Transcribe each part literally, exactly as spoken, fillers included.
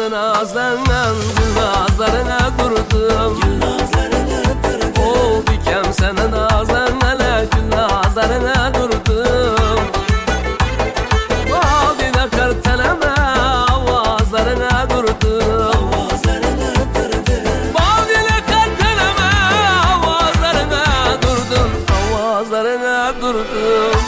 nazlanan gül nazlarına durdum. O dikem senin nazlanan gül nazlarına durdum. Vadine karteleme avazlarına durdum. Vadine karteleme avazlarına durdum. Avazlarına durdum.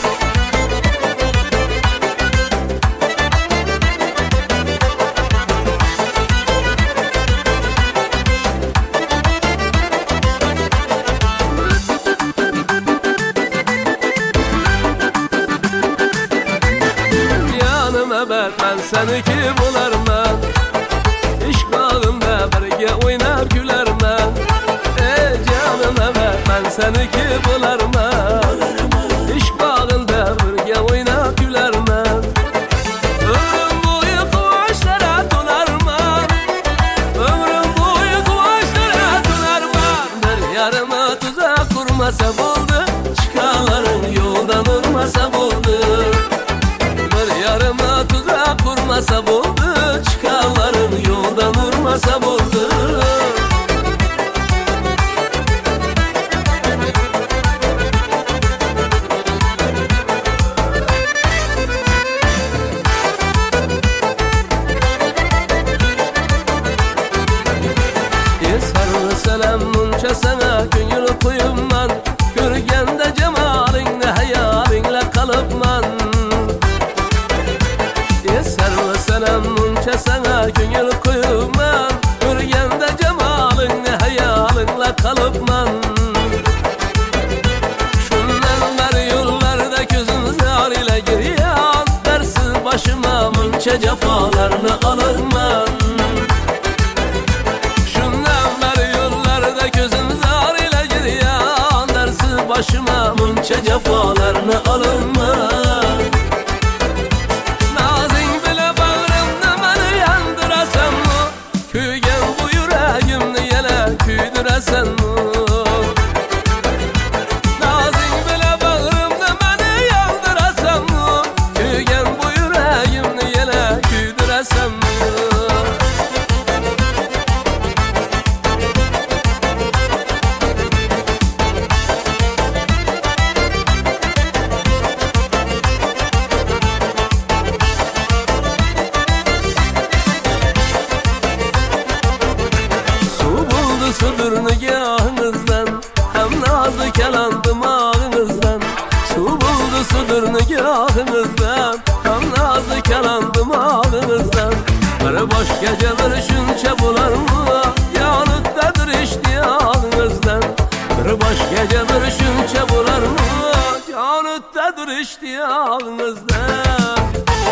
Ben seni ki bularım, İşk bağında birge oynar gülerim. Ey canım evet ben seni ki bularım, İşk bağında birge oynar gülerim. Ömrüm boyu kuvvetlere dolarım, Ömrüm boyu kuvvetlere dolarım. Bir yarıma tuzak kurmasa buldu, çıkaların yoldan durmasa buldu. Bir yarıma tuzak kurmasa buldu, çıkarların yoldan durmasa buldu. Esarlı selam munça sana gönül koyumman, görgende cemalinle hayalinle kalıpman. Esarlı selam munça sana gönül koyumman, görgende cemalinle hayalinle kalıpman. Şunlar yollarda gözün zar ile giriyan, dersi başıma munça cefalarını alırman. Başıma munça cefalarını alınma. Nazin bile bağrımda beni yandırasan mı? Köygen bu yüreğimni yele küydürasan mı? Nazin bile bağrımda beni yandırasan mı? Köygen bu yüreğimni yele küydürasan mı? Sudur nigahınızdan, hem nazlı kelandım ağınızdan. Su buldu sudur nigahınızdan, hem nazlı kelandım ağınızdan. Bir boş geceler şunça bular mı, yanıttadır iştiyağınızdan. Bir boş geceler şunça bular mı, yanıttadır iştiyağınızdan.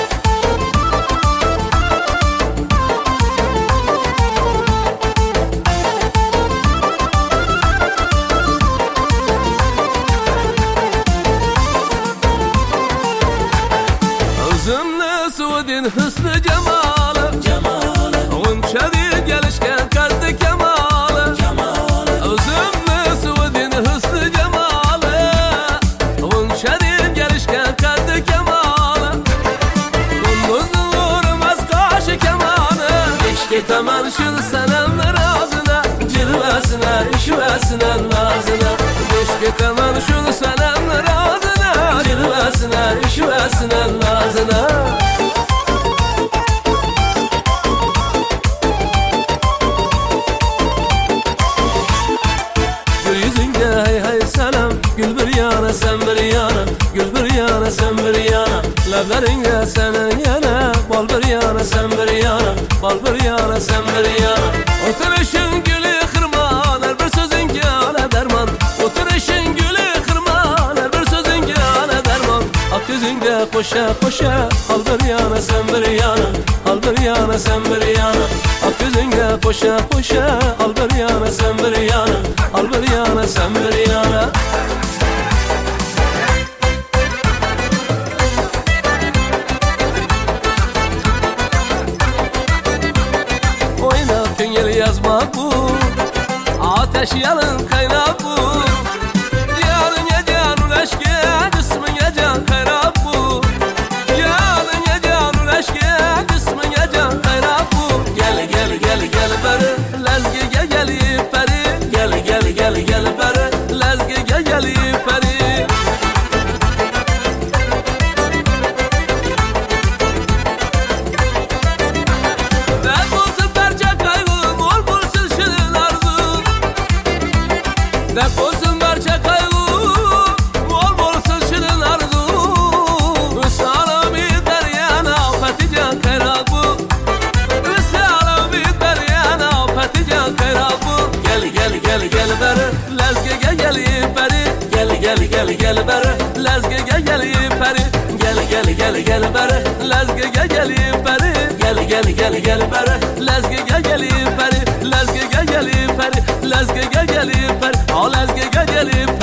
Üzümlü Suud'in hüsnü cemalı, Unça değil gelişken kaldı kemalı. Üzümlü Suud'in hüsnü cemalı, Unça değil gelişken kaldı kemalı. Kunduzun vurmaz kaşı kemanı, Eşki taman şun senemler ağzına, Cilvesine işvesine nazına. Eşki taman şun senemler ağzına, Cilvesine işvesine nazına. Gül yüzünde hey hey selam, Gül bir yana sen bir yana, Gül bir yana sen bir yana. Lablarınga senin yana, Bal bir yana sen bir yana, Bal bir yana sen bir yana. Oturuşun gülü kırmalar, bir sözün gâle derman. Oturuşun gülü kırmalar, bir sözün gâle derman. Ak yüzünde koşa koşa, al bir yana sen bir yana, al bir yana sen bir yana. Ak yüzünde koşa koşa, al bir yana sen bir yana, al bir yana sen bir yana. Oyna köngel yazmak bu, ateş yalın kaynak bu. Yarın ya canun aşkı, cismin ya can kaynak bu. Yarın ya canun aşkı, cismin ya can kaynak bu. Gel gel beri Lezgege gel peri Gel gel gel gel beri Lezgege gel peri Gel gel gel gel beri Lezgege gel peri Lezgege gel peri Lezgege gel peri Al lezgege gel peri